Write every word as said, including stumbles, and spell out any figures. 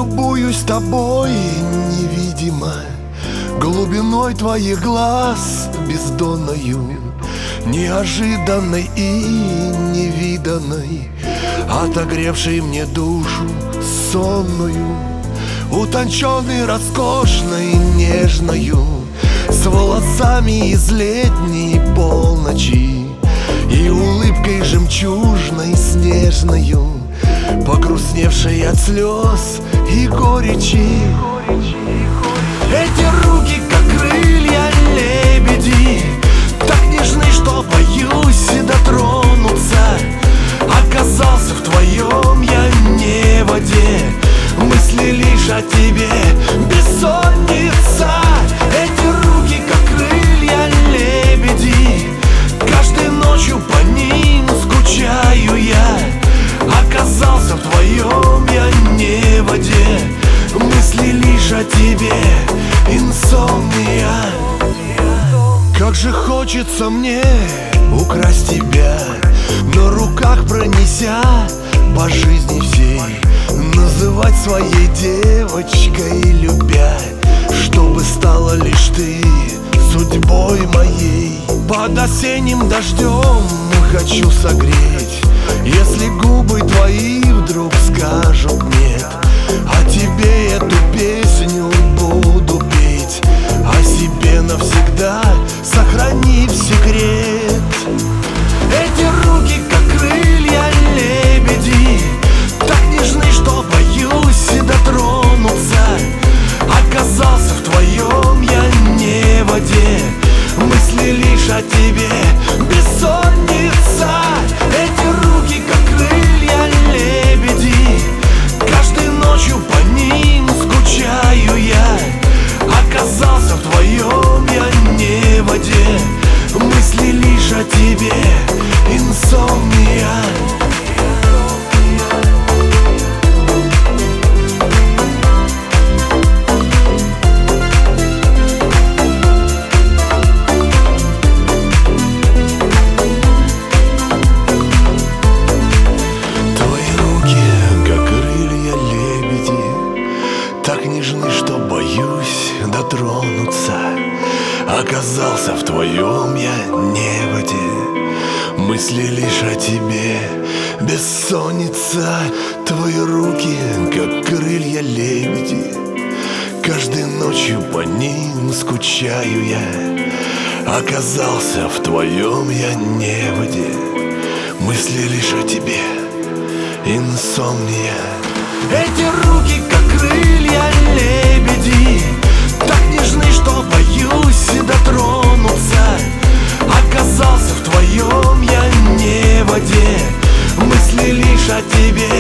любуюсь тобой невидимо, глубиной твоих глаз бездонною, неожиданной и невиданной, отогревшей мне душу сонную, утонченной, роскошной, нежною, с волосами из летней полночи и улыбкой жемчужной, снежною, погрустневшей от слез и горечи. Эти руки, как крылья лебеди, так нежны, что боюсь дотронуться. Оказался в твоем я неводе, мысли лишь о тебе, бессонница. Эти руки, как крылья лебеди, каждой ночью по ним скучаю я. Оказался в твоем я неводе, мысли лишь о тебе, инсомния. Как же хочется мне украсть тебя, на руках пронеся по жизни всей, называть своей девочкой, любя, чтобы стала лишь ты судьбой моей. Под осенним дождем хочу согреть, если губы твои вдруг скажут нет, а тебе эту песню буду петь, о себе навсегда сохранив секрет. Эти руки, как крылья лебеди, так нежны, что боюсь дотронуться. Оказался в твоем я неводе, мысли лишь о тебе, бессонница. Эти руки, как крылья лебеди, каждой ночью по ним скучаю я. Оказался в твоем я неводе, мысли лишь о тебе, инсомния. Так нежны, что боюсь дотронуться. Оказался в твоем я неводе, мысли лишь о тебе, бессонница. Твои руки, как крылья лебеди, каждой ночью по ним скучаю я. Оказался в твоем я неводе, мысли лишь о тебе, инсомния. Эти руки, как крылья лебеди, так нежны, что боюсь дотронуться. Оказался в твоем я неводе, мысли лишь о тебе,